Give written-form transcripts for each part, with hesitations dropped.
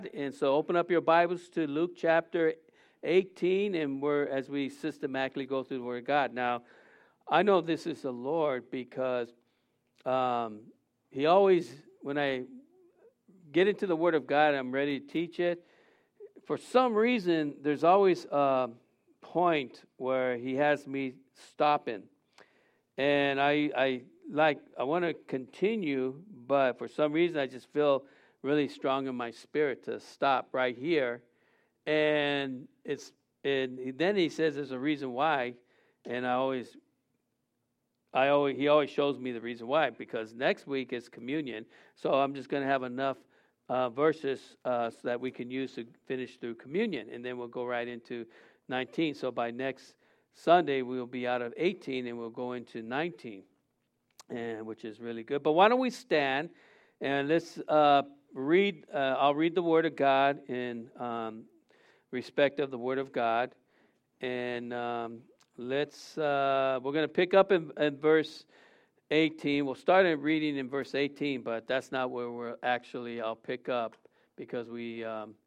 And so open up your Bibles to Luke chapter 18, and as we systematically go through the Word of God. Now, I know this is the Lord because He always, when I get into the Word of God, I'm ready to teach it. For some reason, there's always a point where He has me stopping. And I want to continue, but for some reason, I just feel really strong in my spirit to stop right here. And then he says there's a reason why, and he always shows me the reason why, because next week is communion. So I'm just going to have enough verses so that we can use to finish through communion, and then we'll go right into 19. So by next Sunday we'll be out of 18 and we'll go into 19, and which is really good. But why don't we stand and let's read. I'll read the Word of God in respect of the Word of God, and we're going to pick up in verse 18. We'll start reading in verse 18, but that's not where I'll pick up, because we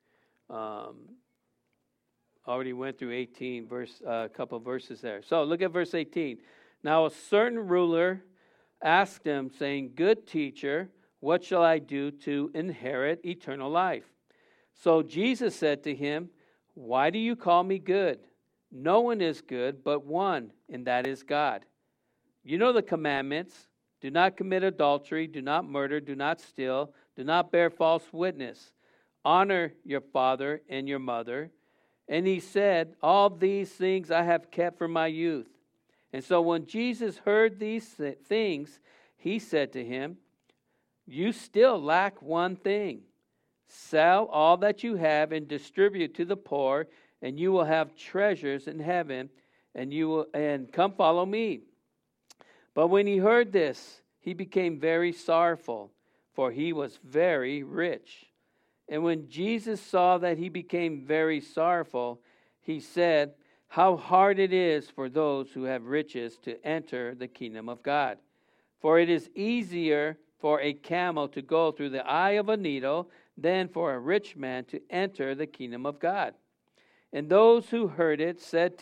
already went through 18, a couple of verses there. So look at verse 18. Now a certain ruler asked him, saying, "Good teacher, what shall I do to inherit eternal life?" So Jesus said to him, "Why do you call me good? No one is good but one, and that is God. You know the commandments: do not commit adultery, do not murder, do not steal, do not bear false witness, honor your father and your mother." And he said, "All these things I have kept from my youth." And so when Jesus heard these things, he said to him, "You still lack one thing. Sell all that you have and distribute to the poor, and you will have treasures in heaven, and come follow me." But when he heard this, he became very sorrowful, for he was very rich. And when Jesus saw that he became very sorrowful, he said, "How hard it is for those who have riches to enter the kingdom of God. For it is easier for a camel to go through the eye of a needle than for a rich man to enter the kingdom of God." And those who heard it said,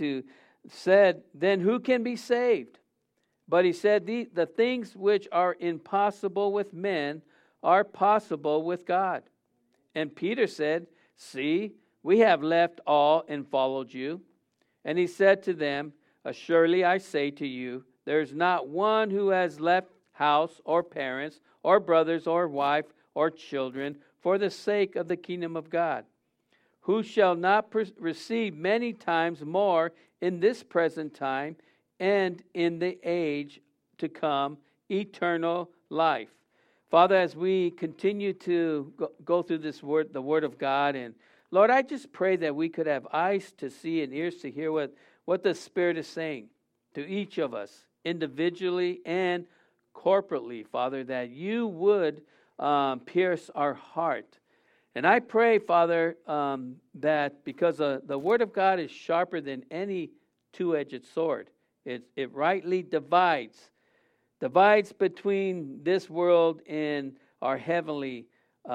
"Then who can be saved?" But he said, the things which are impossible with men are possible with God." And Peter said, "See, we have left all and followed you." And he said to them, "Surely I say to you, there is not one who has left house or parents or brothers or wife or children for the sake of the kingdom of God, who shall not receive many times more in this present time and in the age to come eternal life." Father, as we continue to go through this word, the Word of God, and Lord, I just pray that we could have eyes to see and ears to hear what the Spirit is saying to each of us, individually and corporately, Father, that you would pierce our heart. And I pray, Father, that because the Word of God is sharper than any two-edged sword, it rightly divides between this world and our heavenly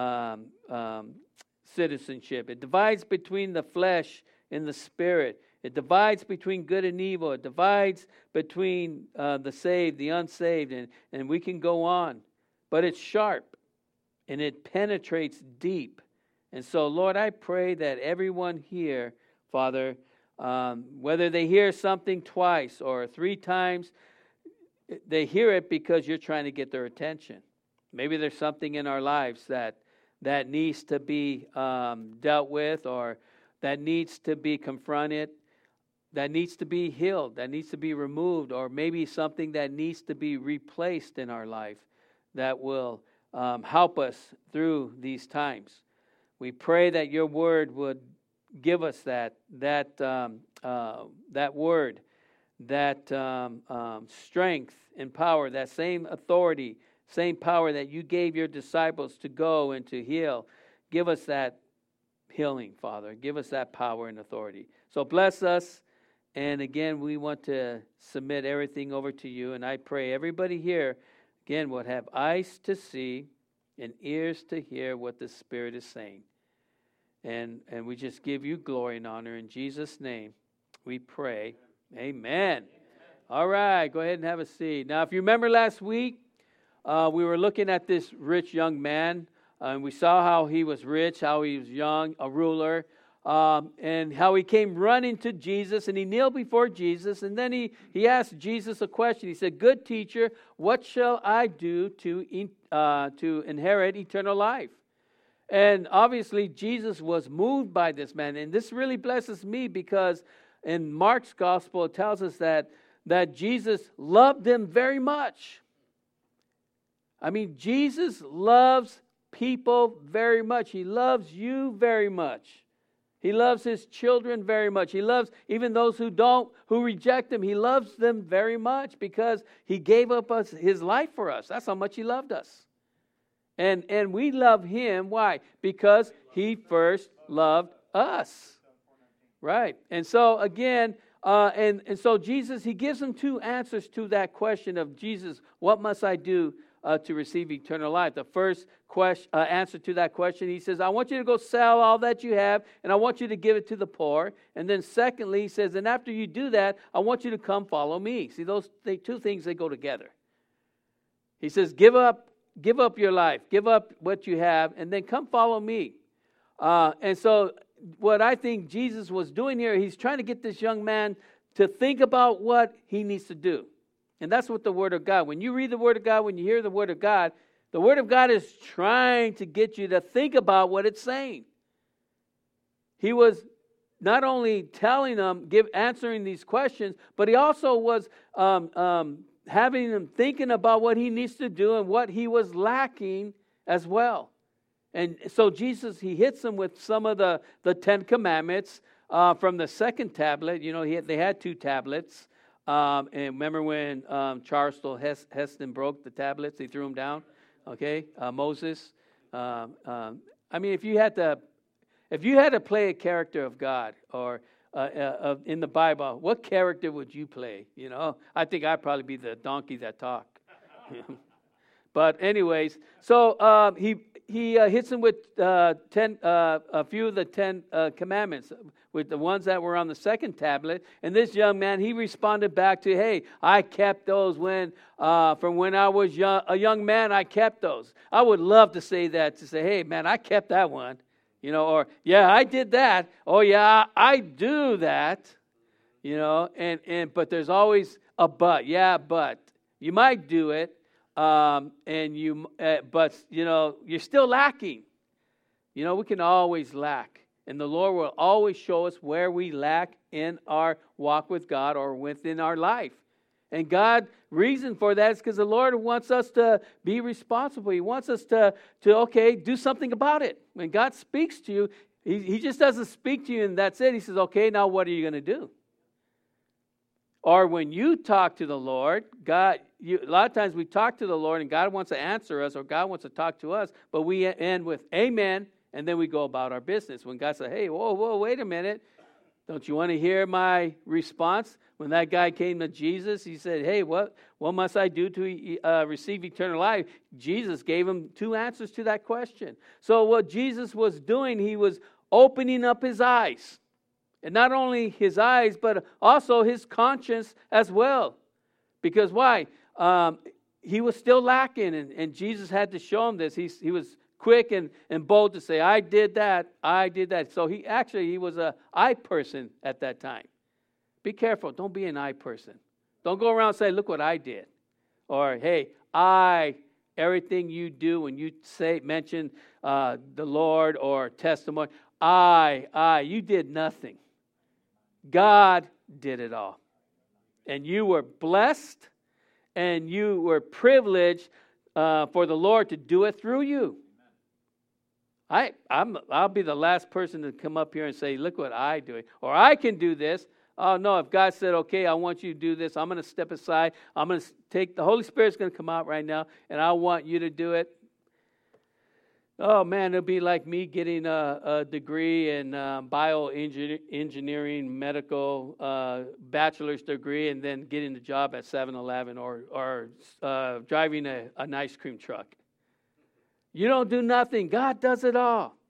citizenship. It divides between the flesh and the spirit. It divides between good and evil. It divides between the saved, the unsaved, and we can go on. But it's sharp, and it penetrates deep. And so, Lord, I pray that everyone here, Father, whether they hear something twice or 3 times, they hear it because you're trying to get their attention. Maybe there's something in our lives that needs to be dealt with, or that needs to be confronted, that needs to be healed, that needs to be removed, or maybe something that needs to be replaced in our life that will help us through these times. We pray that your word would give us that word, that strength and power, that same authority, same power that you gave your disciples to go and to heal. Give us that healing, Father. Give us that power and authority. So bless us. And again, we want to submit everything over to you. And I pray everybody here, again, would have eyes to see and ears to hear what the Spirit is saying. And we just give you glory and honor. In Jesus' name, we pray. Amen. All right, go ahead and have a seat. Now, if you remember last week, we were looking at this rich young man, and we saw how he was rich, how he was young, a ruler, and how he came running to Jesus, and he kneeled before Jesus, and then he asked Jesus a question. He said, "Good teacher, what shall I do to inherit eternal life?" And obviously, Jesus was moved by this man, and this really blesses me because in Mark's gospel, it tells us that Jesus loved them very much. I mean, Jesus loves people very much. He loves you very much. He loves his children very much. He loves even those who reject him. He loves them very much because he gave up his life for us. That's how much he loved us. And we love him. Why? Because he first loved us. Right. And so again, and so Jesus, he gives them two answers to that question of Jesus, what must I do to receive eternal life? The first answer to that question, he says, I want you to go sell all that you have, and I want you to give it to the poor. And then secondly, he says, and after you do that, I want you to come follow me. See, those two things, they go together. He says, give up your life, give up what you have, and then come follow me. And so what I think Jesus was doing here, he's trying to get this young man to think about what he needs to do. And that's what the Word of God, when you read the Word of God, when you hear the Word of God is trying to get you to think about what it's saying. He was not only telling them, answering these questions, but he also was having them thinking about what he needs to do and what he was lacking as well. And so Jesus, he hits them with some of the 10 commandments from the second tablet. You know, they had 2 tablets. And remember when Charleston Heston broke the tablets, they threw them down. Okay, Moses. I mean, if you had to play a character of God or in the Bible, what character would you play? You know, I think I'd probably be the donkey that talked. But anyways, so he hits him with a few of the 10 commandments, with the ones that were on the second tablet. And this young man, he responded back to, hey, I kept those from when I was a young man, I kept those. I would love to say that, to say, hey, man, I kept that one. You know, or, yeah, I did that. Oh, yeah, I do that. You know, but there's always a but. Yeah, but. You might do it. But you know, you're still lacking. You know, we can always lack, and the Lord will always show us where we lack in our walk with God or within our life. And God's reason for that is because the Lord wants us to be responsible. He wants us to do something about it. When God speaks to you, He just doesn't speak to you and that's it. He says, okay, now what are you going to do? Or when you talk to the Lord, a lot of times we talk to the Lord and God wants to answer us or God wants to talk to us, but we end with amen, and then we go about our business. When God says, hey, whoa, wait a minute. Don't you want to hear my response? When that guy came to Jesus, he said, hey, what must I do to receive eternal life? Jesus gave him 2 answers to that question. So what Jesus was doing, he was opening up his eyes. And not only his eyes, but also his conscience as well. Because why? He was still lacking, and Jesus had to show him this. He was quick and bold to say, I did that. So he was an I person at that time. Be careful. Don't be an I person. Don't go around and say, look what I did. Or, hey, everything you do when you mention the Lord or testimony, you did nothing. God did it all. And you were blessed and you were privileged for the Lord to do it through you. I'll be the last person to come up here and say, look what I'm doing. Or I can do this. Oh, no, if God said, okay, I want you to do this, I'm going to step aside. I'm going to the Holy Spirit's going to come out right now, and I want you to do it. Oh, man, it'll be like me getting a degree in bioengineering, medical, bachelor's degree, and then getting the job at 7-Eleven or driving an ice cream truck. You don't do nothing. God does it all.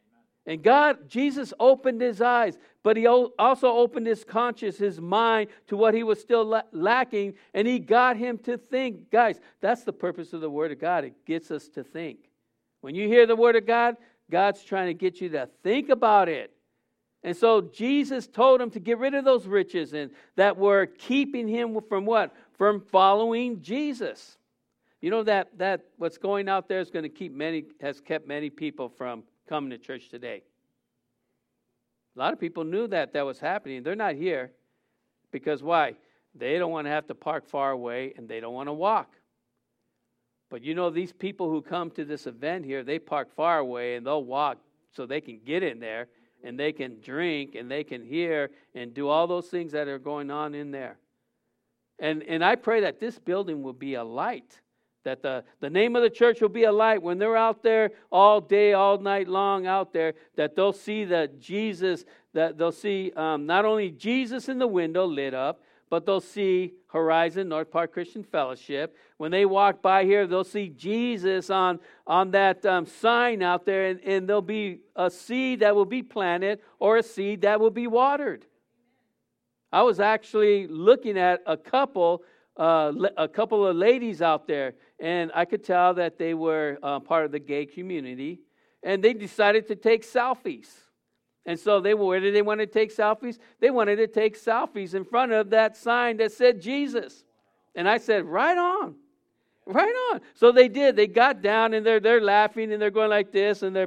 And Jesus opened his eyes, but he also opened his conscience, his mind to what he was still lacking, and he got him to think. Guys, that's the purpose of the Word of God. It gets us to think. When you hear the Word of God, God's trying to get you to think about it. And so Jesus told him to get rid of those riches and that were keeping him from what? From following Jesus. You know that what's going out there has kept many people from coming to church today. A lot of people knew that was happening. They're not here because why? They don't want to have to park far away and they don't want to walk. But you know, these people who come to this event here, they park far away and they'll walk so they can get in there and they can drink and they can hear and do all those things that are going on in there. And I pray that this building will be a light. That the name of the church will be a light when they're out there all day, all night long out there, that they'll see that they'll see not only Jesus in the window lit up, but they'll see Horizon North Park Christian Fellowship. When they walk by here, they'll see Jesus on that sign out there, and there'll be a seed that will be planted or a seed that will be watered. I was actually looking at a couple of ladies out there, and I could tell that they were part of the gay community, and they decided to take selfies. And so where did they want to take selfies? They wanted to take selfies in front of that sign that said Jesus. And I said, right on. Right on. So they did. They got down and they're laughing and they're going like this and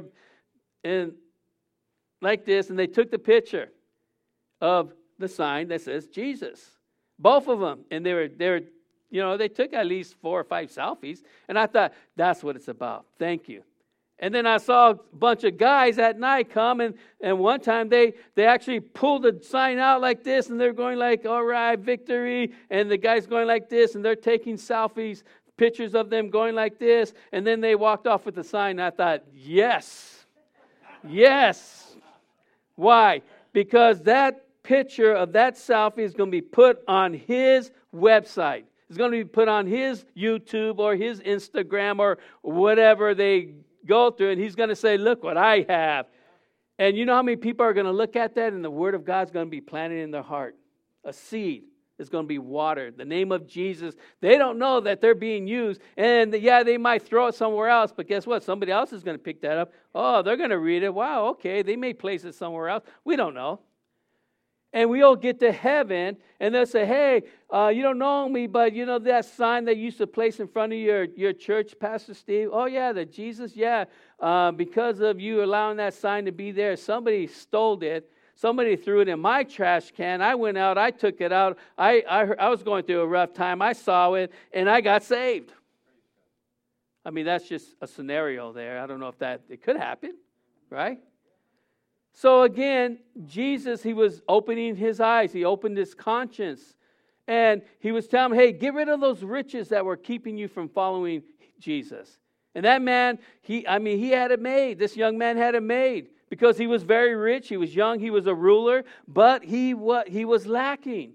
like this, and they took the picture of the sign that says Jesus. Both of them. And they took at least 4 or 5 selfies. And I thought, that's what it's about. Thank you. And then I saw a bunch of guys at night come, and one time they actually pulled the sign out like this, and they're going like, all right, victory. And the guy's going like this, and they're taking selfies, pictures of them going like this. And then they walked off with the sign, and I thought, yes. Yes. Why? Because that picture of that selfie is going to be put on his website. It's going to be put on his YouTube or his Instagram or whatever they go through, and he's going to say, look what I have. And you know how many people are going to look at that, and the Word of God's going to be planted in their heart. A seed is going to be watered. The name of Jesus, they don't know that they're being used. And they might throw it somewhere else, but guess what? Somebody else is going to pick that up. Oh, they're going to read it. Wow, okay, they may place it somewhere else. We don't know. And we all get to heaven, and they'll say, hey, you don't know me, but you know that sign that you used to place in front of your church, Pastor Steve? Oh, yeah, the Jesus, yeah. Because of you allowing that sign to be there, somebody stole it. Somebody threw it in my trash can. I went out, I took it out. I was going through a rough time. I saw it, and I got saved. I mean, that's just a scenario there. I don't know if it could happen, right? So again, Jesus, he was opening his eyes. He opened his conscience. And he was telling him, hey, get rid of those riches that were keeping you from following Jesus. And that man, he had it made. This young man had it made because he was very rich. He was young. He was a ruler. But he was lacking.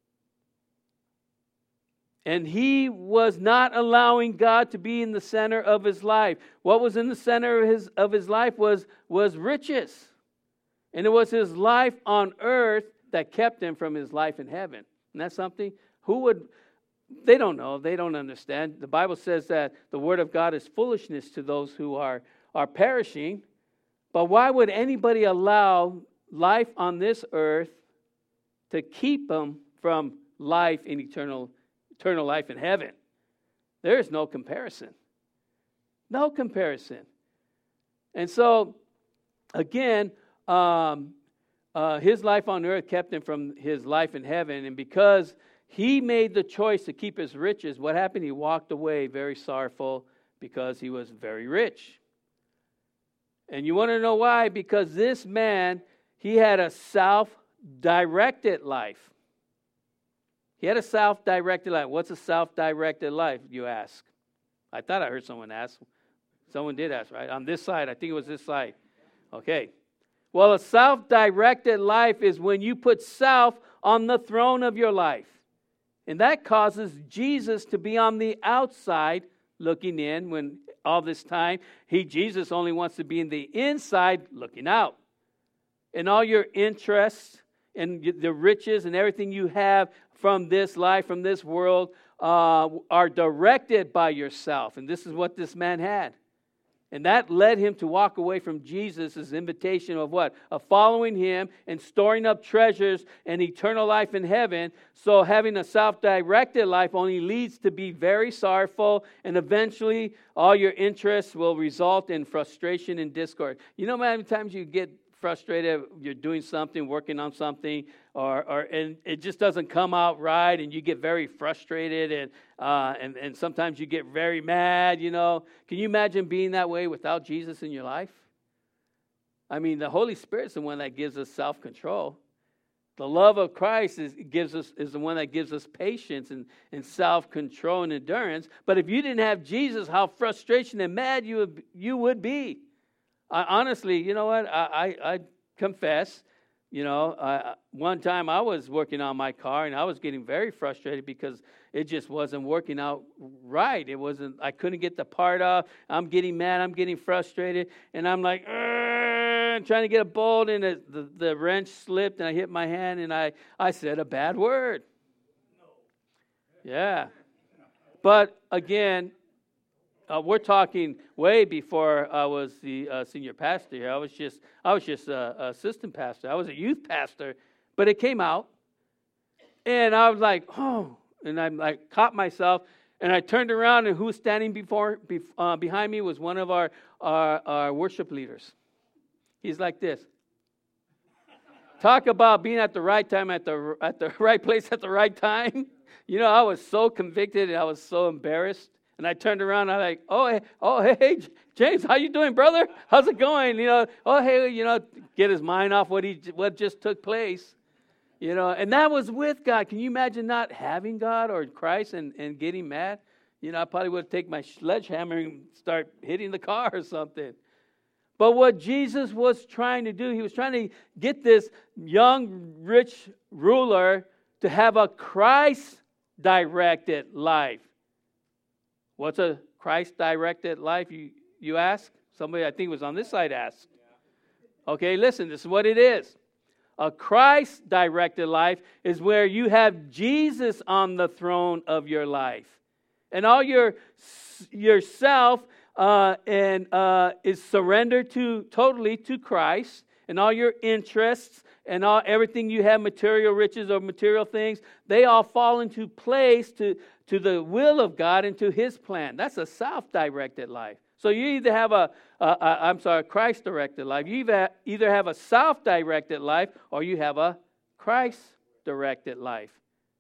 And he was not allowing God to be in the center of his life. What was in the center of his life was riches. And it was his life on earth that kept him from his life in heaven. And that's something, they don't know, they don't understand. The Bible says that the Word of God is foolishness to those who are perishing. But why would anybody allow life on this earth to keep them from life in eternal life in heaven? There is no comparison. No comparison. And so, again, his life on earth kept him from his life in heaven. And because he made the choice to keep his riches, what happened? He walked away very sorrowful because he was very rich. And you want to know why? Because this man, he had a self-directed life. He had a self-directed life. What's a self-directed life, you ask? I thought I heard someone ask. Someone did ask, right? On this side, I think it was this side. Okay. Well, a self-directed life is when you put self on the throne of your life. And that causes Jesus to be on the outside looking in when all this time. Jesus only wants to be in the inside looking out. And all your interests and the riches and everything you have from this life, from this world, are directed by yourself. And this is what this man had. And that led him to walk away from Jesus' invitation of what? Of following him and storing up treasures and eternal life in heaven. So having a self-directed life only leads to be very sorrowful, and eventually all your interests will result in frustration and discord. You know how many times you get frustrated, you're doing something, working on something, and it just doesn't come out right, and you get very frustrated, and sometimes you get very mad, you know. Can you imagine being that way without Jesus in your life? I mean, the Holy Spirit's the one that gives us self-control. The love of Christ is the one that gives us patience and self-control and endurance. But if you didn't have Jesus, how frustrated and mad you would be. Honestly, you know what? I confess, you know, one time I was working on my car and I was getting very frustrated because it just wasn't working out right. I couldn't get the part off. I'm getting mad. I'm getting frustrated. And I'm like, trying to get a bolt, and the wrench slipped and I hit my hand and I said a bad word. Yeah. But again, we're talking way before I was the senior pastor here. I was just a assistant pastor. I was a youth pastor, but it came out, and I was like, oh, and I like caught myself, and I turned around, and who was standing behind me was one of our worship leaders. He's like this. Talk about being at the right time, at the right place at the right time. You know, I was so convicted, and I was so embarrassed. And I turned around, and I'm like, hey, James, how you doing, brother? How's it going? You know, hey, you know, get his mind off what just took place. You know, and that was with God. Can you imagine not having God or Christ and getting mad? You know, I probably would take my sledgehammer and start hitting the car or something. But what Jesus was trying to do, he was trying to get this young, rich ruler to have a Christ-directed life. What's a Christ-directed life, you ask? Somebody, I think was on this side, asked. Okay, listen, this is what it is. A Christ-directed life is where you have Jesus on the throne of your life. And all yourself is surrendered totally to Christ. And all your interests and everything you have, material riches or material things, they all fall into place to the will of God and to His plan. That's a self-directed life. So you either have a Christ-directed life. You either have a self-directed life or you have a Christ-directed life.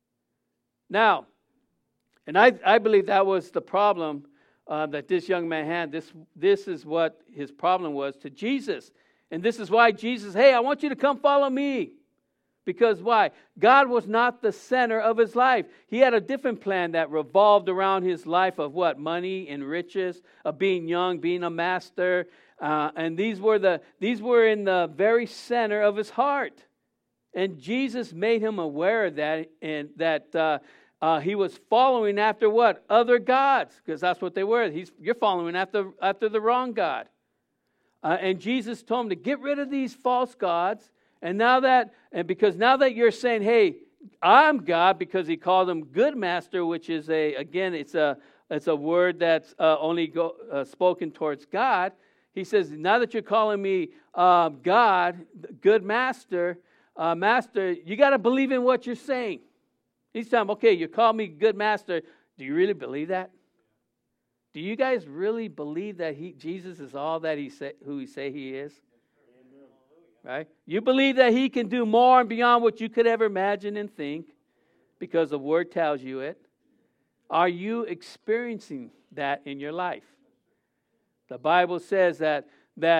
Now, and I believe that was the problem that this young man had. This is what his problem was to Jesus. And this is why Jesus, hey, I want you to come follow me. Because why? God was not the center of his life. He had a different plan that revolved around his life of what? Money and riches, of being young, being a master. And these were in the very center of his heart. And Jesus made him aware of that, and that he was following after what? Other gods, because that's what they were. You're following after the wrong God. And Jesus told him to get rid of these false gods. Because now that you're saying, hey, I'm God, because he called him good master, which is it's a word that's only spoken towards God. He says, now that you're calling me God, good master, you got to believe in what you're saying. He's telling him, okay, you call me good master. Do you really believe that? Do you guys really believe that Jesus is all that who he say he is? Right? You believe that he can do more and beyond what you could ever imagine and think, because the Word tells you it. Are you experiencing that in your life? The Bible says that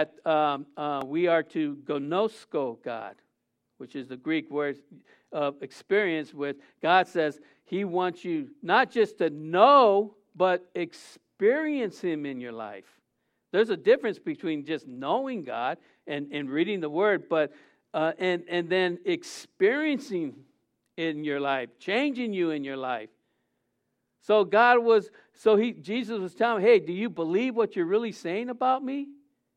we are to gnosko God, which is the Greek word of experience with. God says he wants you not just to know, but experience him in your life. There's a difference between just knowing God and reading the Word, but and then experiencing in your life, changing you in your life. So Jesus was telling him, hey, do you believe what you're really saying about me?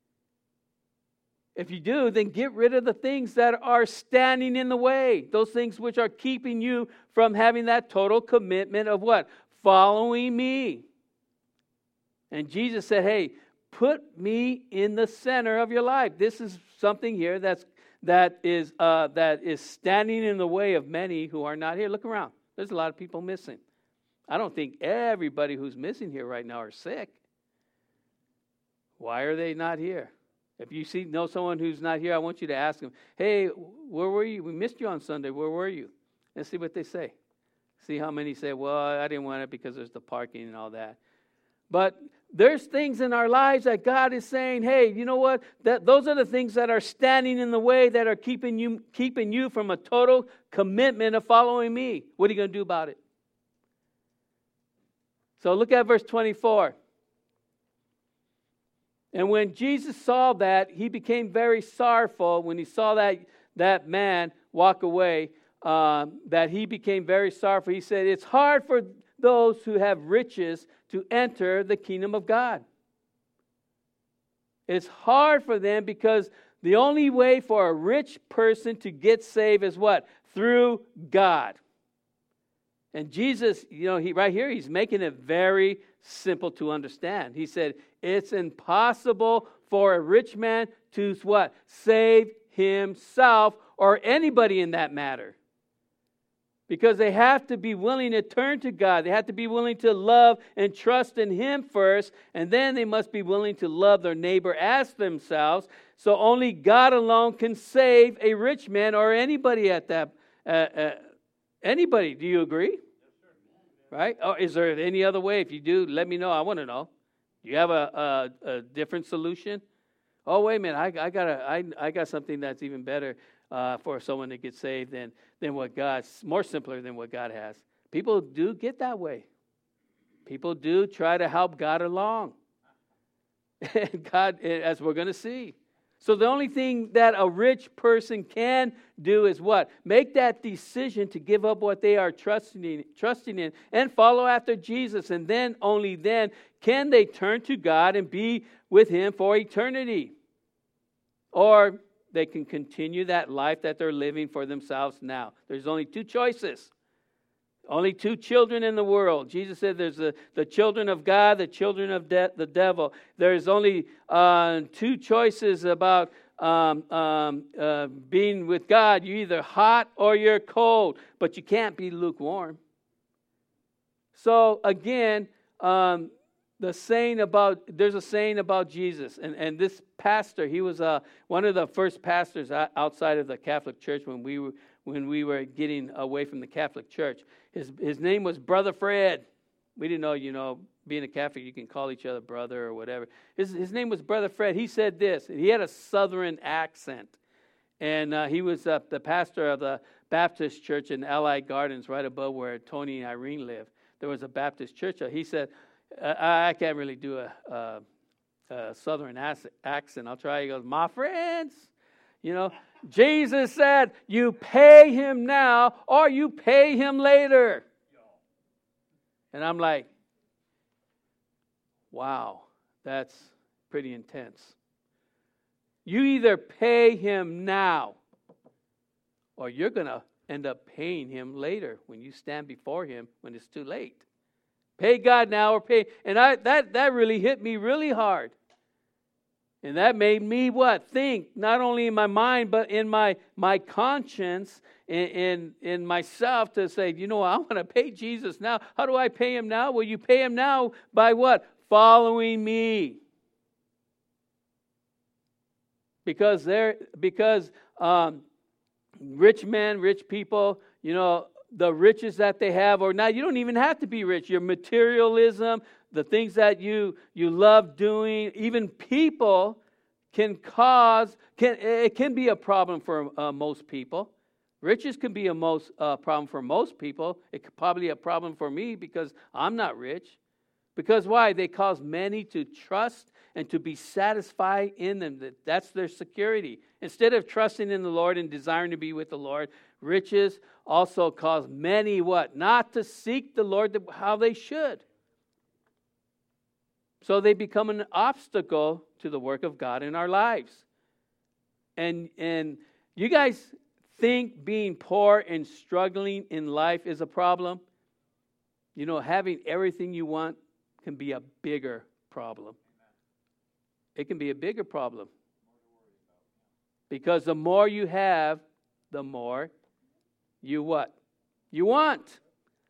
If you do, then get rid of the things that are standing in the way. Those things which are keeping you from having that total commitment of what? Following me. And Jesus said, hey, put me in the center of your life. This is something here that is standing in the way of many who are not here. Look around. There's a lot of people missing. I don't think everybody who's missing here right now are sick. Why are they not here? If you know someone who's not here, I want you to ask them, hey, where were you? We missed you on Sunday. Where were you? And see what they say. See how many say, well, I didn't want it because there's the parking and all that. But there's things in our lives that God is saying, hey, you know what? Those are the things that are standing in the way that are keeping you from a total commitment of following me. What are you going to do about it? So look at verse 24. And when Jesus saw that, he became very sorrowful. When he saw that man walk away, that he became very sorrowful. He said, it's hard for those who have riches to enter the kingdom of God. It's hard for them because the only way for a rich person to get saved is what? Through God. And Jesus, right here, he's making it very simple to understand. He said, it's impossible for a rich man to what? Save himself or anybody in that matter. Because they have to be willing to turn to God. They have to be willing to love and trust in Him first. And then they must be willing to love their neighbor as themselves. So only God alone can save a rich man or anybody at that. Anybody, do you agree? Right? Or is there any other way? If you do, let me know. I want to know. Do you have a different solution? Oh, wait a minute. I got something that's even better for someone to get saved than what God's, more simpler than what God has. People do get that way. People do try to help God along. And God, as we're going to see. So the only thing that a rich person can do is what? Make that decision to give up what they are trusting in and follow after Jesus. And then, only then, can they turn to God and be with Him for eternity. Or they can continue that life that they're living for themselves now. There's only two choices. Only two children in the world. Jesus said there's the children of God, the children of the devil. There's only two choices about being with God. You're either hot or you're cold, but you can't be lukewarm. So again, there's a saying about Jesus. And this pastor, he was one of the first pastors outside of the Catholic Church when we were getting away from the Catholic Church. His name was Brother Fred. We didn't know, being a Catholic, you can call each other brother or whatever. His name was Brother Fred. He said this. He had a southern accent. And he was the pastor of the Baptist church in Allied Gardens, right above where Tony and Irene live. There was a Baptist church. He said, I can't really do a southern accent. I'll try. He goes, my friends, Jesus said, you pay Him now or you pay Him later. And I'm like, wow, that's pretty intense. You either pay Him now or you're going to end up paying Him later when you stand before Him when it's too late. Pay God now or pay. And that really hit me really hard. And that made me what? Think, not only in my mind, but in my conscience, in myself to say, I want to pay Jesus now. How do I pay Him now? Well, you pay Him now by what? Following me. Because rich men, rich people, the riches that they have, or not, you don't even have to be rich. Your materialism, the things that you love doing, even people can be a problem for most people. Riches can be a problem for most people. It could probably be a problem for me because I'm not rich. Because why? They cause many to trust and to be satisfied in them. That's their security. Instead of trusting in the Lord and desiring to be with the Lord, riches also cause many what? Not to seek the Lord how they should. So they become an obstacle to the work of God in our lives. And you guys think being poor and struggling in life is a problem? You know, having everything you want can be a bigger problem. It can be a bigger problem. Because the more you have, the more you what? You want.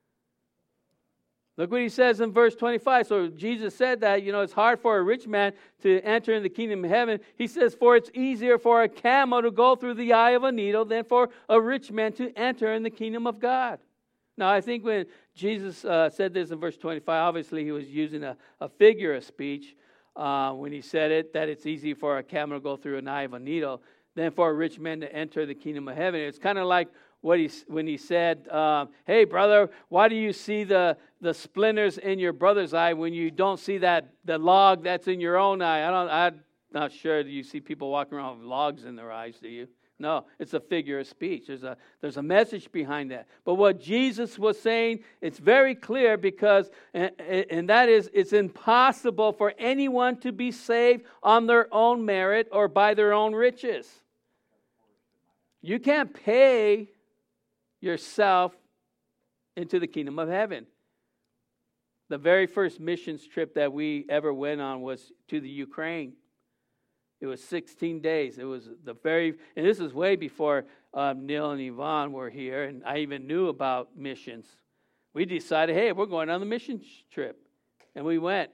Look what he says in verse 25. So Jesus said that, it's hard for a rich man to enter in the kingdom of heaven. He says, for it's easier for a camel to go through the eye of a needle than for a rich man to enter in the kingdom of God. Now, I think when Jesus said this in verse 25, obviously he was using a figure of speech when he said it, that it's easy for a camel to go through an eye of a needle than for a rich man to enter the kingdom of heaven. It's kind of like when he said, hey, brother, why do you see the splinters in your brother's eye when you don't see the log that's in your own eye? I'm not sure. Do you see people walking around with logs in their eyes, do you? No, it's a figure of speech. There's a message behind that. But what Jesus was saying, it's very clear because, and that is, it's impossible for anyone to be saved on their own merit or by their own riches. You can't pay yourself into the kingdom of heaven. The very first missions trip that we ever went on was to the Ukraine. It was 16 days. It was and this is way before Neil and Yvonne were here, and I even knew about missions. We decided, hey, we're going on the mission trip, and we went.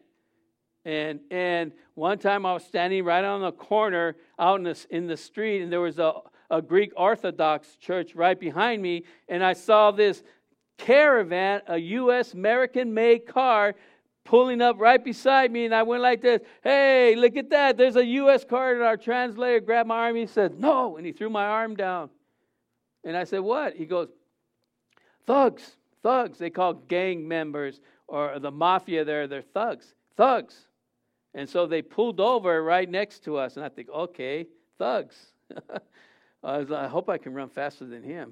And one time I was standing right on the corner out in the street, and there was a Greek Orthodox church right behind me, and I saw this caravan, a U.S. American-made car, pulling up right beside me, and I went like this, hey, look at that, there's a U.S. car, and our translator grabbed my arm, he said, no, and he threw my arm down. And I said, what? He goes, thugs, they call gang members, or the mafia there, they're thugs. And so they pulled over right next to us, and I think, okay, thugs. I hope I can run faster than him.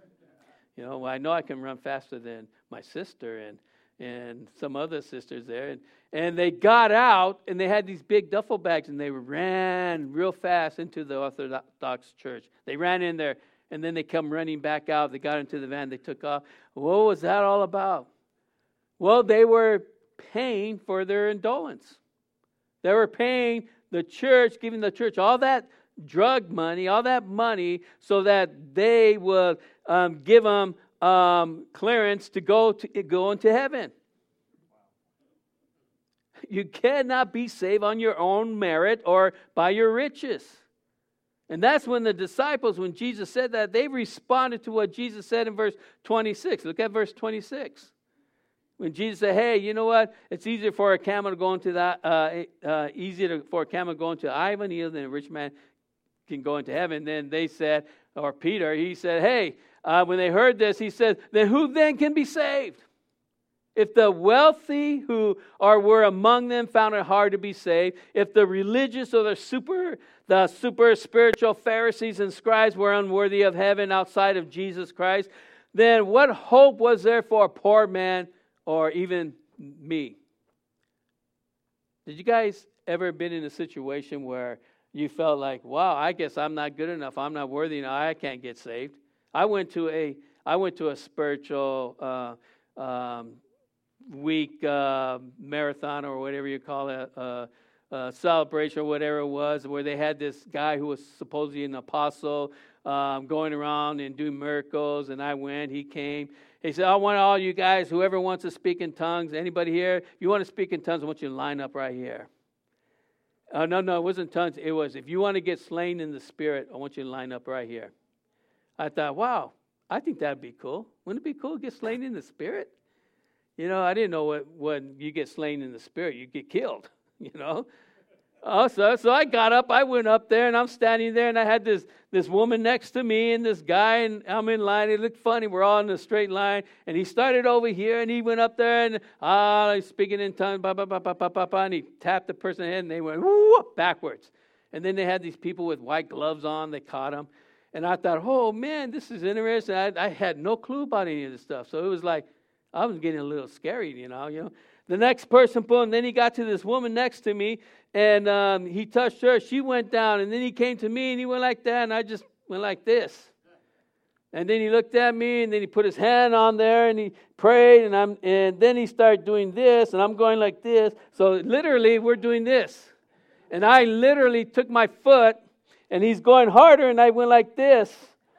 I know I can run faster than my sister and some other sisters there. And they got out, and they had these big duffel bags, and they ran real fast into the Orthodox church. They ran in there, and then they come running back out. They got into the van. They took off. What was that all about? Well, they were paying for their indolence. They were paying the church, giving the church all that drug money, all that money, so that they would give them clearance to go into heaven. You cannot be saved on your own merit or by your riches. And that's when the disciples, when Jesus said that, they responded to what Jesus said in verse 26. Look at verse 26. When Jesus said, hey, you know what? It's easier for a camel to go into for a camel to go into the eye of a needle than a rich man can go into heaven. Then they said, or Peter, he said, hey, when they heard this, he said, then who then can be saved? If the wealthy who were among them found it hard to be saved, if the religious or the super spiritual Pharisees and scribes were unworthy of heaven outside of Jesus Christ, then what hope was there for a poor man or even me? Did you guys ever been in a situation where you felt like, wow, I guess I'm not good enough. I'm not worthy enough. I can't get saved. I went to a spiritual week marathon or whatever you call it, celebration or whatever it was, where they had this guy who was supposedly an apostle going around and doing miracles. And I went. He came. He said, I want all you guys, whoever wants to speak in tongues, anybody here, if you want to speak in tongues, I want you to line up right here. No, it wasn't tongues. It was, if you want to get slain in the Spirit, I want you to line up right here. I thought, wow, I think that'd be cool. Wouldn't it be cool to get slain in the Spirit? I didn't know when you get slain in the Spirit, you get killed, So I got up, I went up there, and I'm standing there, and I had this woman next to me and this guy, and I'm in line. It looked funny. We're all in a straight line, and he started over here, and he went up there, and he's speaking in tongues, and he tapped the person's head, and they went whoop, backwards. And then they had these people with white gloves on. They caught him. And I thought, oh, man, this is interesting. I had no clue about any of this stuff. So it was like, I was getting a little scary, you know. The next person, boom, then he got to this woman next to me, and he touched her. She went down, and then he came to me, and he went like that, and I just went like this. And then he looked at me, and then he put his hand on there, and he prayed, and then he started doing this, and I'm going like this. So literally, we're doing this. And I literally took my foot, and he's going harder, and I went like this.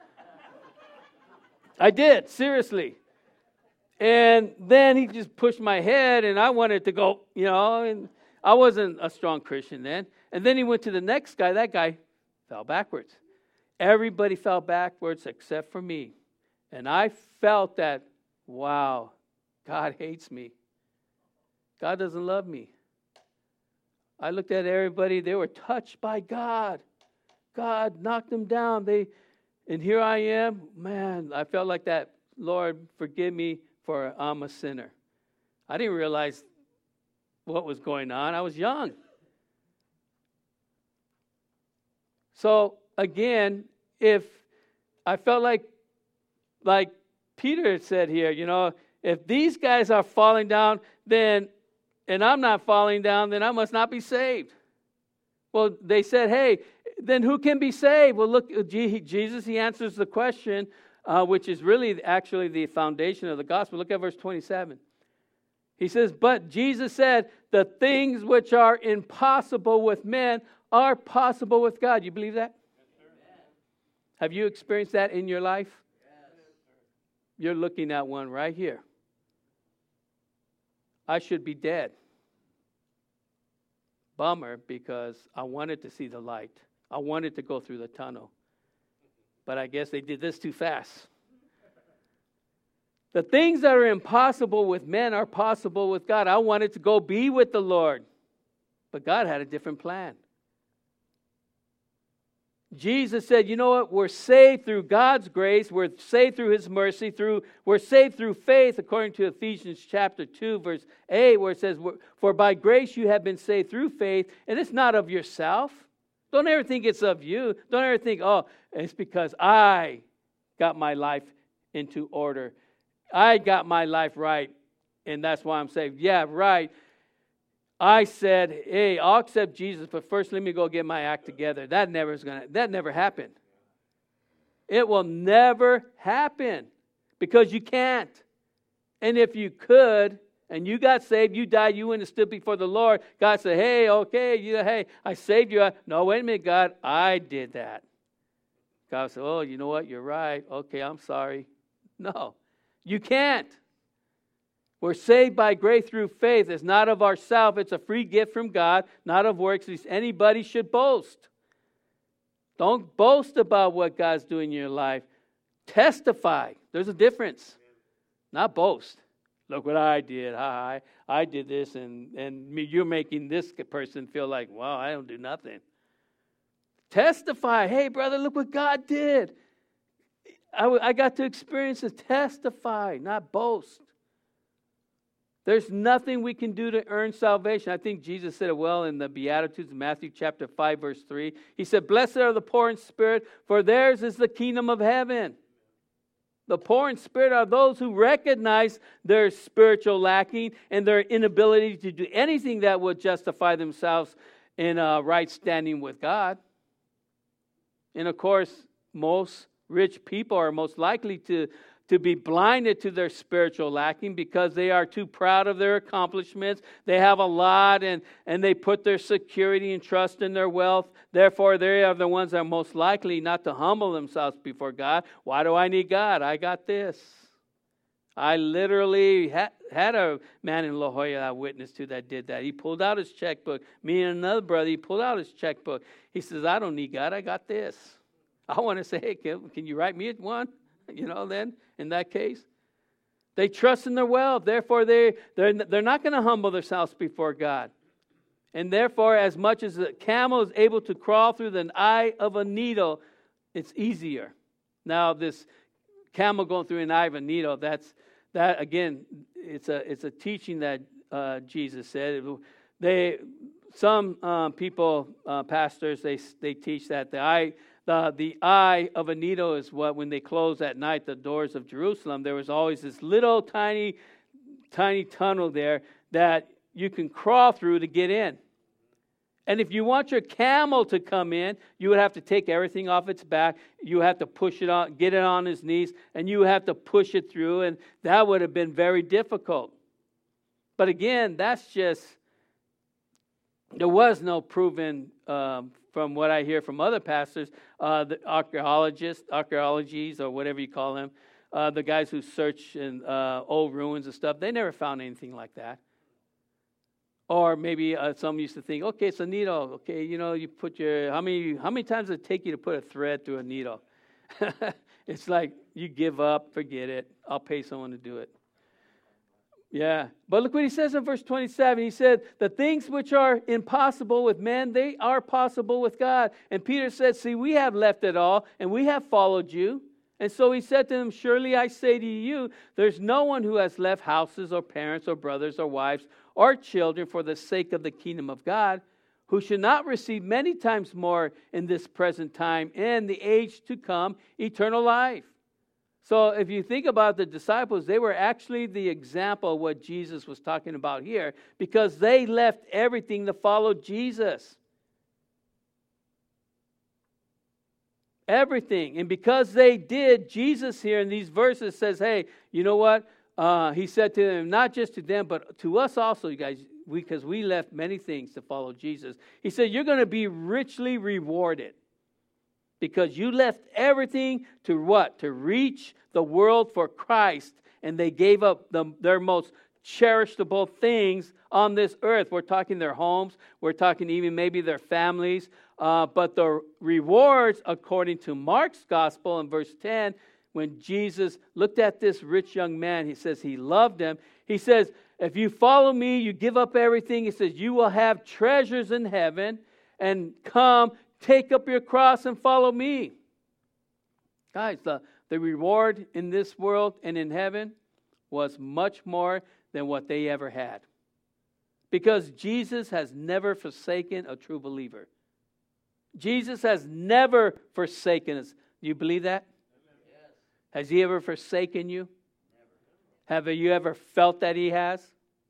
I did, seriously. And then he just pushed my head, and I wanted to go, and I wasn't a strong Christian then. And then he went to the next guy. That guy fell backwards. Everybody fell backwards except for me. And I felt that, wow, God hates me. God doesn't love me. I looked at everybody. They were touched by God. God knocked them down. And here I am. Man, I felt like that. Lord, forgive me, for I'm a sinner. I didn't realize what was going on. I was young. So again, if I felt like Peter said here, if these guys are falling down, and I'm not falling down, then I must not be saved. Well, they said, hey, then who can be saved? Well, look, Jesus, he answers the question, which is really actually the foundation of the gospel. Look at verse 27. He says, but Jesus said, the things which are impossible with men are possible with God. You believe that? Yes, have you experienced that in your life? Yes. You're looking at one right here. I should be dead. Bummer, because I wanted to see the light. I wanted to go through the tunnel. But I guess they did this too fast. The things that are impossible with men are possible with God. I wanted to go be with the Lord. But God had a different plan. Jesus said, you know what? We're saved through God's grace. We're saved through His mercy. We're saved through faith, according to Ephesians chapter 2, verse 8, where it says, for by grace you have been saved through faith, and it's not of yourself. Don't ever think it's of you. Don't ever think, oh, it's because I got my life into order. I got my life right, and that's why I'm saved. Yeah, right. I said, hey, I'll accept Jesus, but first let me go get my act together. That never happened. It will never happen because you can't. And if you could, and you got saved, you died, you went and stood before the Lord, God said, hey, okay, hey, I saved you. No, wait a minute, God, I did that. God said, oh, you know what, you're right. Okay, I'm sorry. No, you can't. We're saved by grace through faith. It's not of ourselves. It's a free gift from God, not of works, lest anybody should boast. Don't boast about what God's doing in your life. Testify. There's a difference. Not boast. Look what I did. I did this, and you're making this person feel like, wow, I don't do nothing. Testify. Hey, brother, look what God did. I got to experience it. Testify, not boast. There's nothing we can do to earn salvation. I think Jesus said it well in the Beatitudes, Matthew chapter 5, verse 3. He said, blessed are the poor in spirit, for theirs is the kingdom of heaven. The poor in spirit are those who recognize their spiritual lacking and their inability to do anything that would justify themselves in a right standing with God. And of course, most rich people are most likely to be blinded to their spiritual lacking because they are too proud of their accomplishments. They have a lot and they put their security and trust in their wealth. Therefore, they are the ones that are most likely not to humble themselves before God. Why do I need God? I got this. I literally had a man in La Jolla I witnessed to that did that. He pulled out his checkbook. Me and another brother, he pulled out his checkbook. He says, I don't need God. I got this. I want to say, hey, can you write me one? Then in that case, they trust in their wealth. Therefore, they're not going to humble themselves before God. And therefore, as much as the camel is able to crawl through the eye of a needle, it's easier. Now, this camel going through an eye of a needle, that again, it's a teaching that Jesus said. Some people, pastors, they teach that the eye of a needle is what, when they close at night the doors of Jerusalem, there was always this little tiny tunnel there that you can crawl through to get in. And if you want your camel to come in, you would have to take everything off its back. You have to push it on, get it on his knees, and you have to push it through, and that would have been very difficult. But again, there was no proven, from what I hear from other pastors, the archaeologies, or whatever you call them, the guys who search in old ruins and stuff, they never found anything like that. Or maybe some used to think, okay, it's a needle. Okay, you put how many times does it take you to put a thread through a needle? It's like you give up, forget it. I'll pay someone to do it. Yeah, but look what he says in verse 27. He said, the things which are impossible with men, they are possible with God. And Peter said, see, we have left it all, and we have followed you. And so he said to them, surely I say to you, there's no one who has left houses or parents or brothers or wives or children for the sake of the kingdom of God, who should not receive many times more in this present time and the age to come eternal life. So if you think about the disciples, they were actually the example of what Jesus was talking about here, because they left everything to follow Jesus. Everything. And because they did, Jesus here in these verses says, hey, you know what? He said to them, not just to them, but to us also, you guys, because we left many things to follow Jesus. He said, you're going to be richly rewarded. Because you left everything to what? To reach the world for Christ. And they gave up their most cherishable things on this earth. We're talking their homes. We're talking even maybe their families. But the rewards, according to Mark's gospel in verse 10, when Jesus looked at this rich young man, he says he loved him. He says, if you follow me, you give up everything. He says, you will have treasures in heaven, and come, take up your cross and follow me. Guys, the reward in this world and in heaven was much more than what they ever had. Because Jesus has never forsaken a true believer. Jesus has never forsaken us. Do you believe that? Yes. Has he ever forsaken you? Never. Have you ever felt that he has?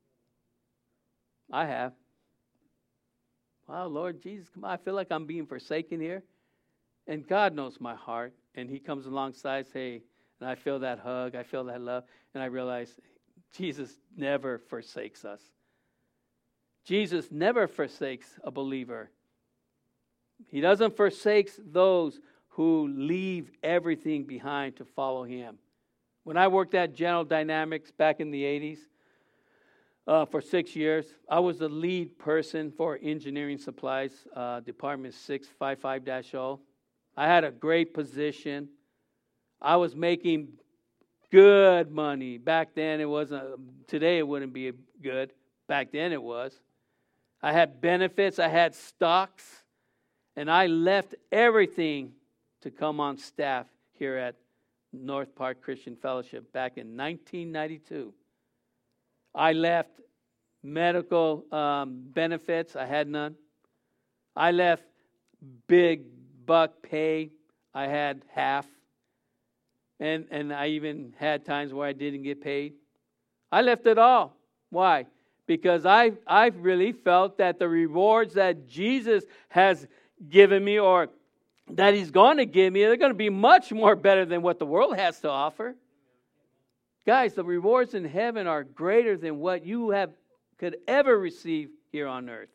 I have. Wow, Lord Jesus, come on, I feel like I'm being forsaken here. And God knows my heart. And he comes alongside, hey, and I feel that hug, I feel that love. And I realize Jesus never forsakes us. Jesus never forsakes a believer. He doesn't forsake those who leave everything behind to follow him. When I worked at General Dynamics back in the 80s, for 6 years, I was the lead person for engineering supplies, Department 655-0. I had a great position. I was making good money. Back then it wasn't, today it wouldn't be good. Back then it was. I had benefits, I had stocks, and I left everything to come on staff here at North Park Christian Fellowship back in 1992. I left medical benefits. I had none. I left big buck pay. I had half. And I even had times where I didn't get paid. I left it all. Why? Because I really felt that the rewards that Jesus has given me, or that he's going to give me, they're going to be much more better than what the world has to offer. Guys, the rewards in heaven are greater than what you could ever receive here on earth.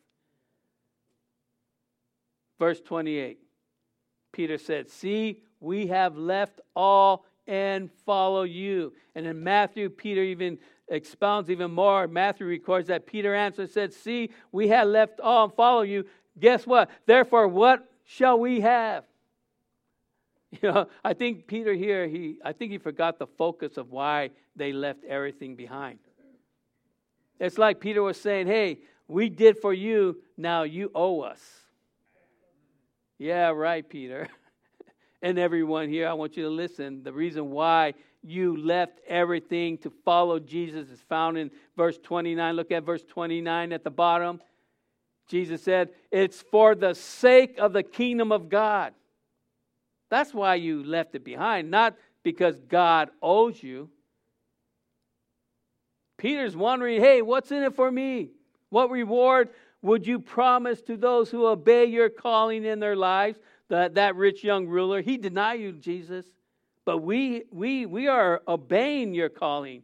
Verse 28, Peter said, see, we have left all and follow you. And in Matthew, Peter even expounds even more. Matthew records that Peter answered and said, see, we have left all and follow you. Guess what? Therefore, what shall we have? You know, I think Peter here, I think he forgot the focus of why they left everything behind. It's like Peter was saying, hey, we did for you, now you owe us. Yeah, right, Peter. And everyone here, I want you to listen. The reason why you left everything to follow Jesus is found in verse 29. Look at verse 29 at the bottom. Jesus said, it's for the sake of the kingdom of God. That's why you left it behind, not because God owes you. Peter's wondering, hey, what's in it for me? What reward would you promise to those who obey your calling in their lives? That rich young ruler, he denied you, Jesus. But we are obeying your calling.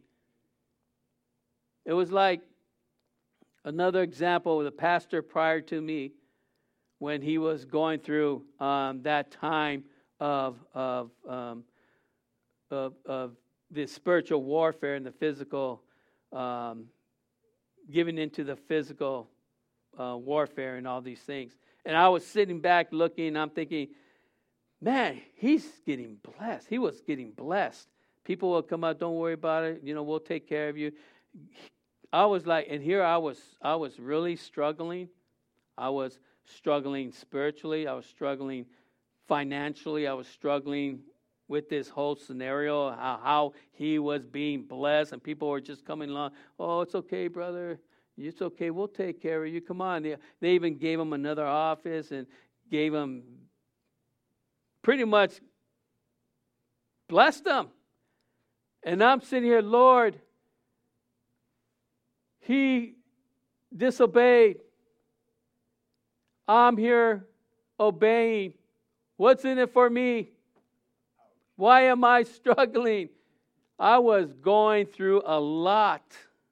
It was like another example with a pastor prior to me when he was going through that time of the spiritual warfare and the physical, giving into the physical warfare and all these things. And I was sitting back looking, and I'm thinking, man, he's getting blessed. He was getting blessed. People will come out, don't worry about it. We'll take care of you. I was like, and here I was really struggling. I was struggling spiritually. I was struggling financially. I was struggling with this whole scenario, how he was being blessed, and people were just coming along. Oh, it's okay, brother. It's okay. We'll take care of you. Come on. They even gave him another office and gave him pretty much blessed him. And I'm sitting here, Lord, he disobeyed. I'm here obeying. What's in it for me? Why am I struggling? I was going through a lot.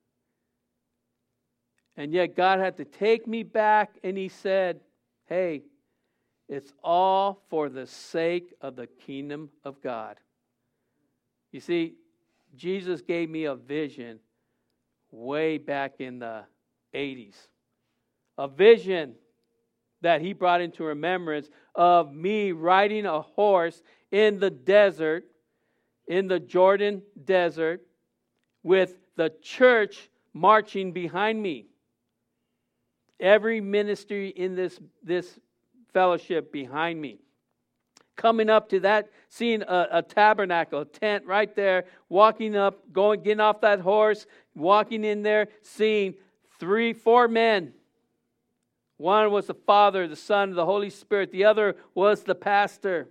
And yet God had to take me back, and he said, hey, it's all for the sake of the kingdom of God. You see, Jesus gave me a vision way back in the 80s. A vision that he brought into remembrance of me riding a horse in the desert, in the Jordan desert, with the church marching behind me. Every ministry in this fellowship behind me. Coming up to that, seeing a tabernacle, a tent right there, walking up, getting off that horse, walking in there, seeing 4 men. One was the Father, the Son, the Holy Spirit. The other was the pastor.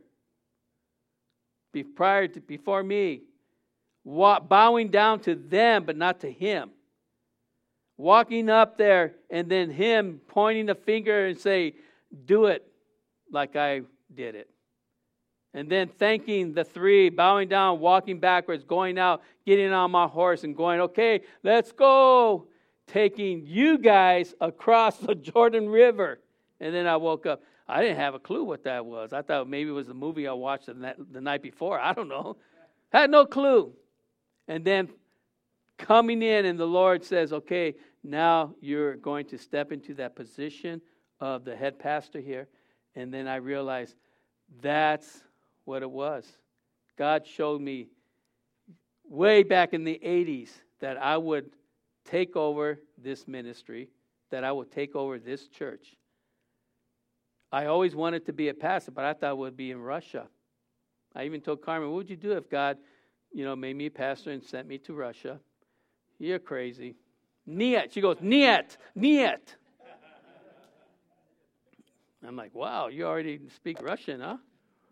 Before me, bowing down to them, but not to him. Walking up there, and then him pointing a finger and say, do it like I did it. And then thanking the 3, bowing down, walking backwards, going out, getting on my horse and going, okay, let's go. Taking you guys across the Jordan River. And then I woke up. I didn't have a clue what that was. I thought maybe it was the movie I watched the night before. I don't know. Had no clue. And then coming in, and the Lord says, okay, now you're going to step into that position of the head pastor here. And then I realized that's what it was. God showed me way back in the 80s that I would take over this ministry, that I would take over this church. I always wanted to be a pastor, but I thought it would be in Russia. I even told Carmen, what would you do if God, made me a pastor and sent me to Russia? You're crazy. Niet. She goes, niet. I'm like, wow, you already speak Russian, huh?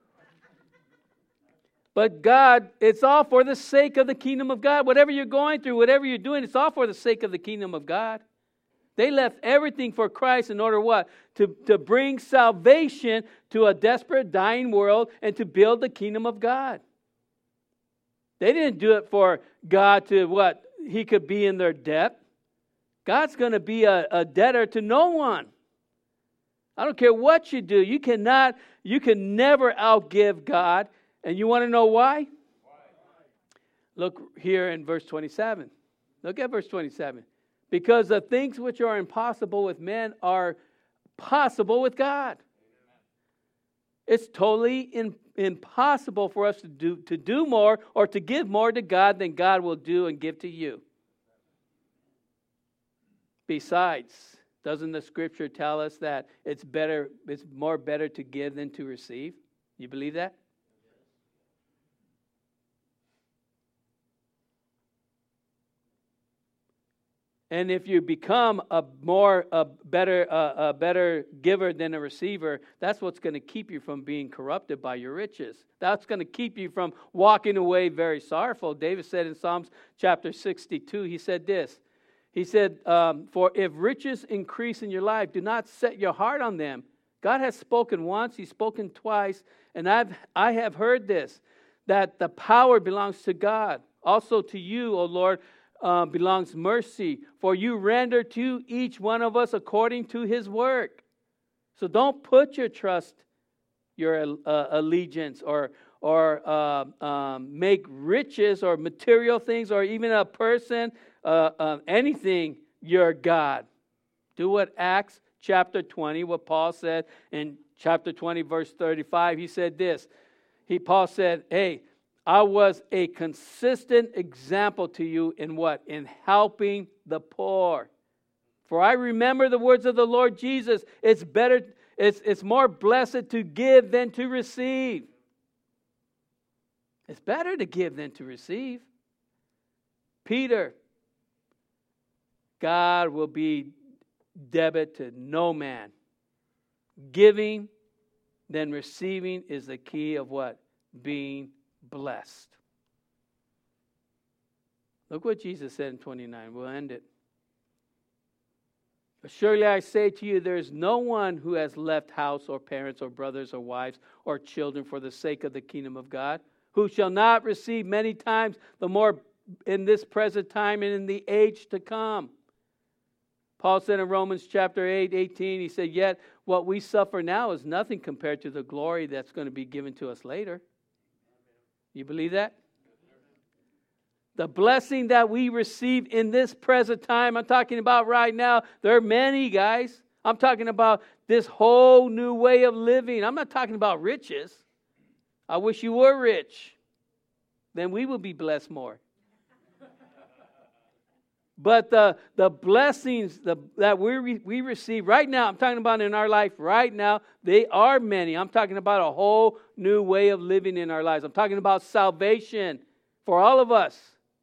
But God, it's all for the sake of the kingdom of God. Whatever you're going through, whatever you're doing, it's all for the sake of the kingdom of God. They left everything for Christ in order what? To bring salvation to a desperate, dying world and to build the kingdom of God. They didn't do it for God to what? He could be in their debt. God's going to be a debtor to no one. I don't care what you do. You can never outgive God. And you want to know why? Look here in verse 27. Look at verse 27. Because the things which are impossible with men are possible with God. It's totally impossible for us to do more or to give more to God than God will do and give to you. Besides, Doesn't the scripture tell us that it's more better to give than to receive? You believe that? And if you become a better giver than a receiver, that's what's going to keep you from being corrupted by your riches. That's going to keep you from walking away very sorrowful. David said in Psalms chapter 62, he said this. He said, for if riches increase in your life, do not set your heart on them. God has spoken once, He's spoken twice, and I have heard this, that the power belongs to God. Also to you, O Lord, belongs mercy, for you render to each one of us according to his work. So don't put your trust, your allegiance, or make riches or material things or even a person, anything, your God. Do what Acts chapter 20, what Paul said in chapter 20, verse 35. He said this. Paul said, hey, I was a consistent example to you in what? In helping the poor. For I remember the words of the Lord Jesus. It's more blessed to give than to receive. It's better to give than to receive. Peter, God will be debit to no man. Giving than receiving is the key of what? Being blessed. Look what Jesus said in 29. We'll end it. Surely I say to you, there is no one who has left house or parents or brothers or wives or children for the sake of the kingdom of God, who shall not receive many times the more in this present time and in the age to come. Paul said in Romans chapter 8:18, he said, yet what we suffer now is nothing compared to the glory that's going to be given to us later. You believe that? The blessing that we receive in this present time, I'm talking about right now, there are many, guys. I'm talking about this whole new way of living. I'm not talking about riches. I wish you were rich. Then we will be blessed more. But the blessings that we receive right now, I'm talking about in our life right now, they are many. I'm talking about a whole new way of living in our lives. I'm talking about salvation for all of us.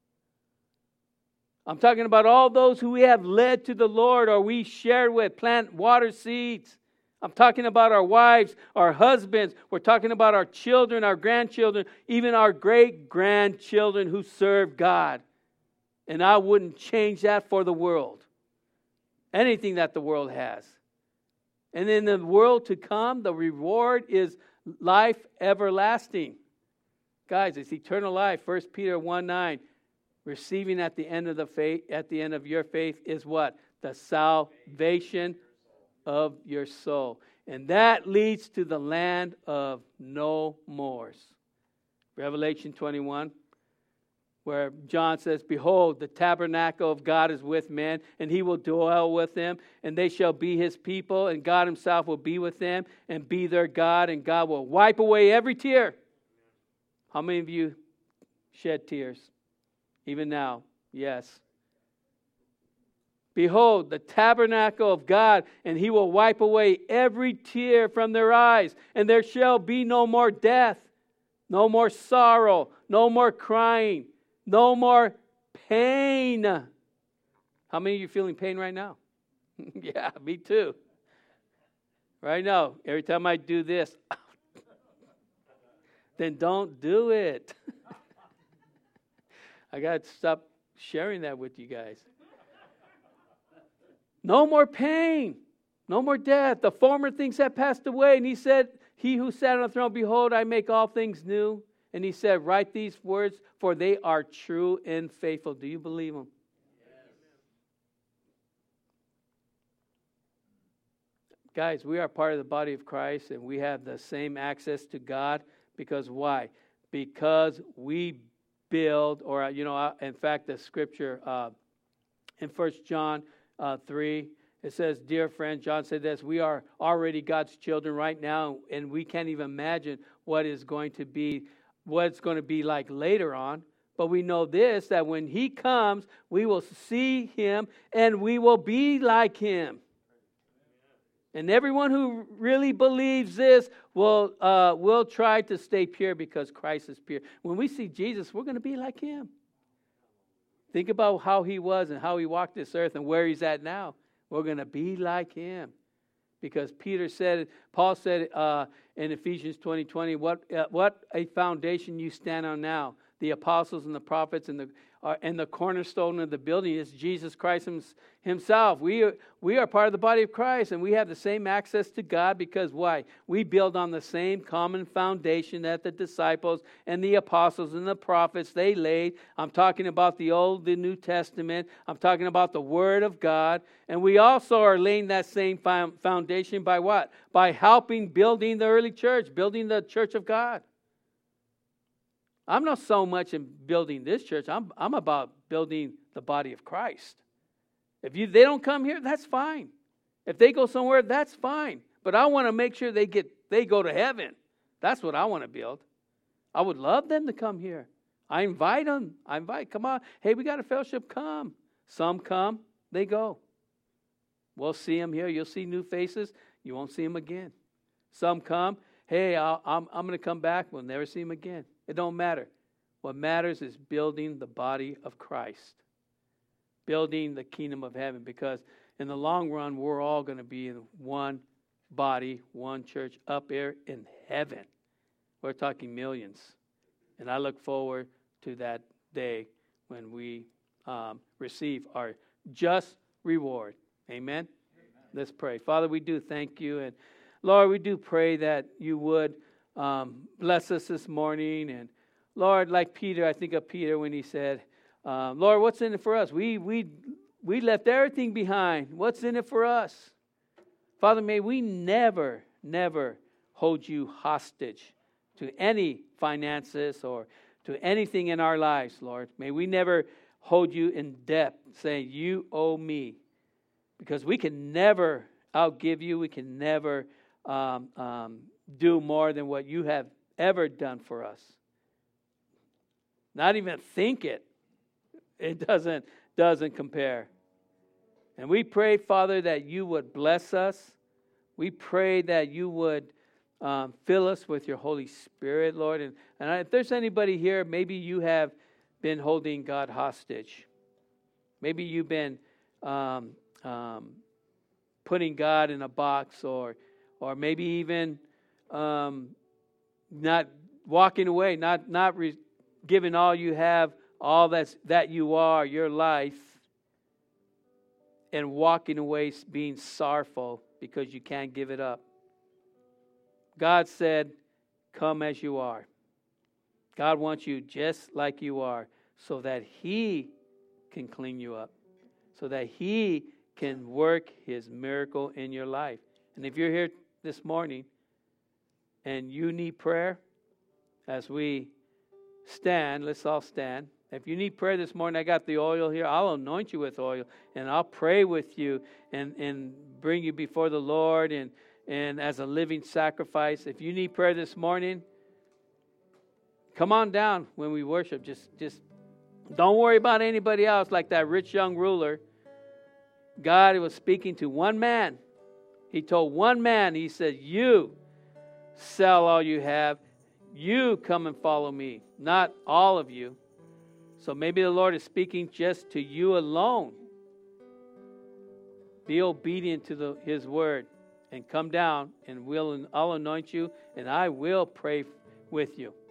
I'm talking about all those who we have led to the Lord or we shared with, plant water seeds. I'm talking about our wives, our husbands. We're talking about our children, our grandchildren, even our great-grandchildren who serve God. And I wouldn't change that for the world. Anything that the world has. And in the world to come, the reward is life everlasting. Guys, it's eternal life. 1 Peter 1:9. Receiving at the end of the faith, at the end of your faith is what? The salvation of your soul. And that leads to the land of no mores. Revelation 21. Where John says, behold, the tabernacle of God is with men, and he will dwell with them, and they shall be his people, and God himself will be with them, and be their God, and God will wipe away every tear. How many of you shed tears? Even now, yes. Behold, the tabernacle of God, and he will wipe away every tear from their eyes, and there shall be no more death, no more sorrow, no more crying, no more pain. How many of you feeling pain right now? Yeah, me too. Right now, every time I do this, then don't do it. I got to stop sharing that with you guys. No more pain, no more death. The former things have passed away. And he said, he who sat on the throne, behold, I make all things new. And he said, write these words, for they are true and faithful. Do you believe them? Yes. Guys, we are part of the body of Christ, and we have the same access to God. Because why? Because we build, or, in fact, the scripture in 1 John 3, it says, dear friend, John said this, we are already God's children right now, and we can't even imagine what it's going to be like later on. But we know this, that when he comes, we will see him, and we will be like him. And everyone who really believes this will try to stay pure because Christ is pure. When we see Jesus, we're going to be like him. Think about how he was and how he walked this earth and where he's at now. We're going to be like him. Because Paul said in Ephesians 20:20, what a foundation you stand on now. The apostles and the prophets and the cornerstone of the building is Jesus Christ himself. We are part of the body of Christ, and we have the same access to God because why? We build on the same common foundation that the disciples and the apostles and the prophets, they laid. I'm talking about the Old, the New Testament. I'm talking about the Word of God. And we also are laying that same foundation by what? By helping building the early church, building the church of God. I'm not so much in building this church. I'm about building the body of Christ. If they don't come here, that's fine. If they go somewhere, that's fine. But I want to make sure they go to heaven. That's what I want to build. I would love them to come here. I invite them. Come on. Hey, we got a fellowship. Come. Some come. They go. We'll see them here. You'll see new faces. You won't see them again. Some come. Hey, I'm going to come back. We'll never see them again. It don't matter. What matters is building the body of Christ. Building the kingdom of heaven. Because in the long run, we're all going to be in one body, one church up there in heaven. We're talking millions. And I look forward to that day when we receive our just reward. Amen? Let's pray. Father, we do thank you. And Lord, we do pray that you would bless us this morning. And Lord, like Peter, I think of Peter when he said, Lord, what's in it for us? We left everything behind. What's in it for us? Father, may we never hold you hostage to any finances or to anything in our lives, Lord. May we never hold you in debt, saying, you owe me. Because we can never outgive you. We can never do more than what you have ever done for us. Not even think it. It doesn't compare. And we pray, Father, that you would bless us. We pray that you would fill us with your Holy Spirit, Lord. And if there's anybody here, maybe you have been holding God hostage. Maybe you've been putting God in a box, or maybe even not walking away, not giving all you have, all that you are, your life, and walking away being sorrowful because you can't give it up. God said, come as you are. God wants you just like you are so that He can clean you up, so that He can work His miracle in your life. And if you're here this morning and you need prayer, as we stand, let's all stand. If you need prayer this morning, I got the oil here. I'll anoint you with oil, and I'll pray with you and bring you before the Lord and as a living sacrifice. If you need prayer this morning, come on down when we worship. Just don't worry about anybody else, like that rich young ruler. God was speaking to one man. He told one man, he said, you sell all you have. You come and follow me, not all of you. So maybe the Lord is speaking just to you alone. Be obedient to His word and come down, and I'll anoint you, and I will pray with you.